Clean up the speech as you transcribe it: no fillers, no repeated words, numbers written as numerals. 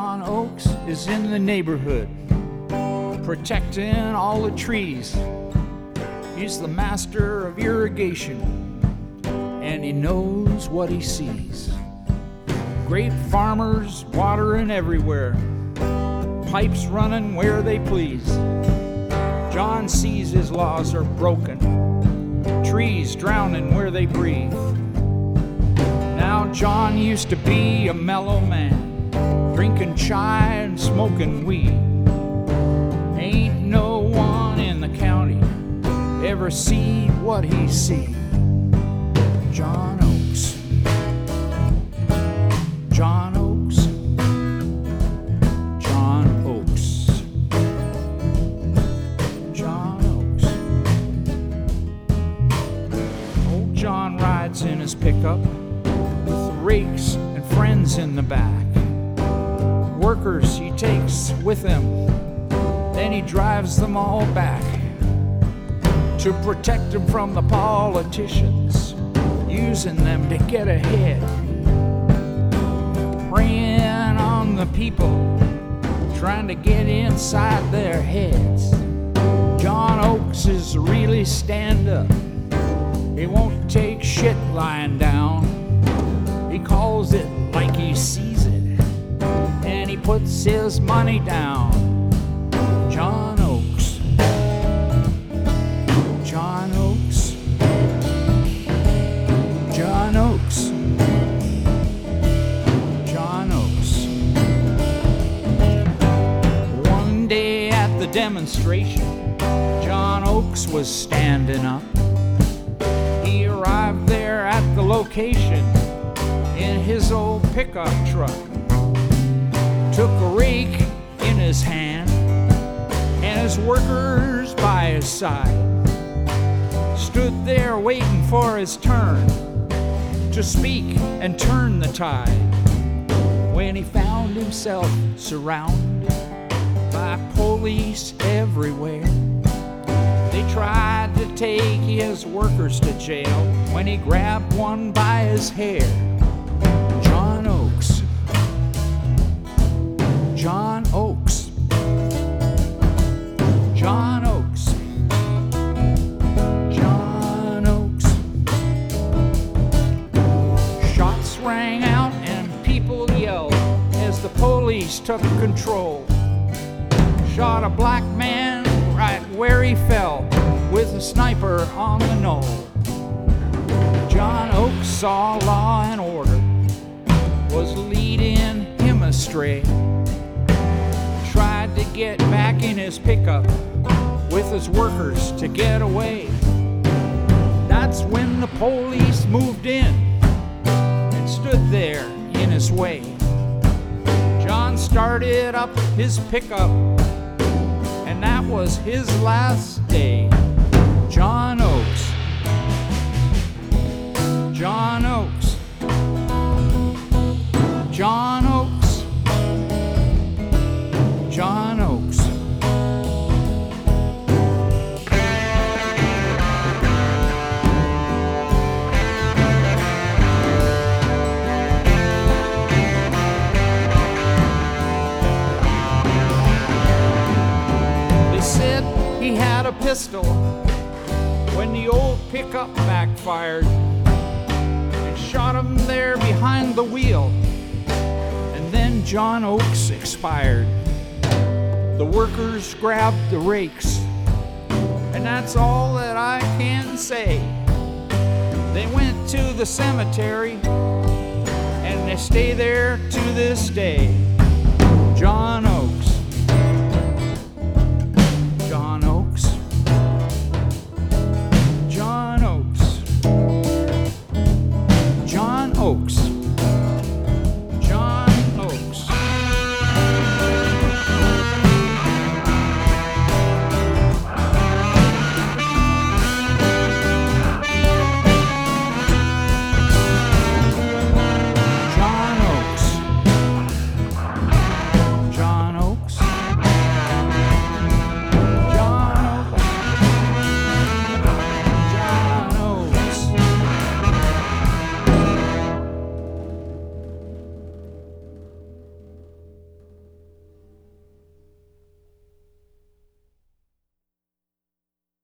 John Oakes is in the neighborhood, protecting all the trees. He's the master of irrigation, and he knows what he sees. Great farmers watering everywhere, pipes running where they please. John sees his laws are broken, trees drowning where they breathe. Now John used to be a mellow man, drinking chai and smoking weed. Ain't no one in the county ever see what he see. John Oakes, John Oakes, John Oakes, John Oakes. Old John rides in his pickup with rakes and friends in the back. Workers he takes with him, then he drives them all back to protect them from the politicians, using them to get ahead, preying on the people, trying to get inside their heads. John Oakes is really stand up. He won't take shit lying down. He calls it like he sees it, and he puts his money down. John Oakes, John Oakes, John Oakes, John Oakes. One day at the demonstration, John Oakes was standing up. He arrived there at the location in his old pickup truck, took a rake in his hand and his workers by his side, stood there waiting for his turn to speak and turn the tide, when he found himself surrounded by police everywhere. They tried to take his workers to jail when he grabbed one by his hair. John Oakes, John Oakes, John Oakes, John Oakes. Shots rang out and people yelled as the police took control. Shot a black man right where he fell with a sniper on the knoll. John Oakes saw law and order was leading him astray. Tried to get back in his pickup with his workers to get away. That's when the police moved in and stood there in his way. John started up his pickup, and that was his last day. John Oakes, John Oakes, John Oakes, John Oakes. They said he had a pistol when the old pickup backfired and shot him there behind the wheel. And then John Oakes expired. The workers grabbed the rakes, and that's all that I can say. They went to the cemetery, and they stay there to this day. John Oakes.